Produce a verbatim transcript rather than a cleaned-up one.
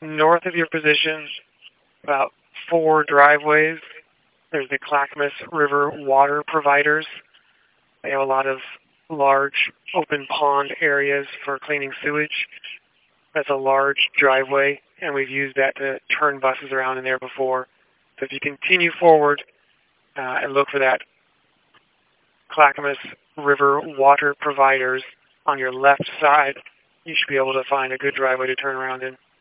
North of your position, about four driveways, there's the Clackamas River Water Providers. They have a lot of large open pond areas for cleaning sewage. That's a large driveway, and we've used that to turn buses around in there before. So if you continue forward uh, and look for that Clackamas River Water Providers on your left side, you should be able to find a good driveway to turn around in.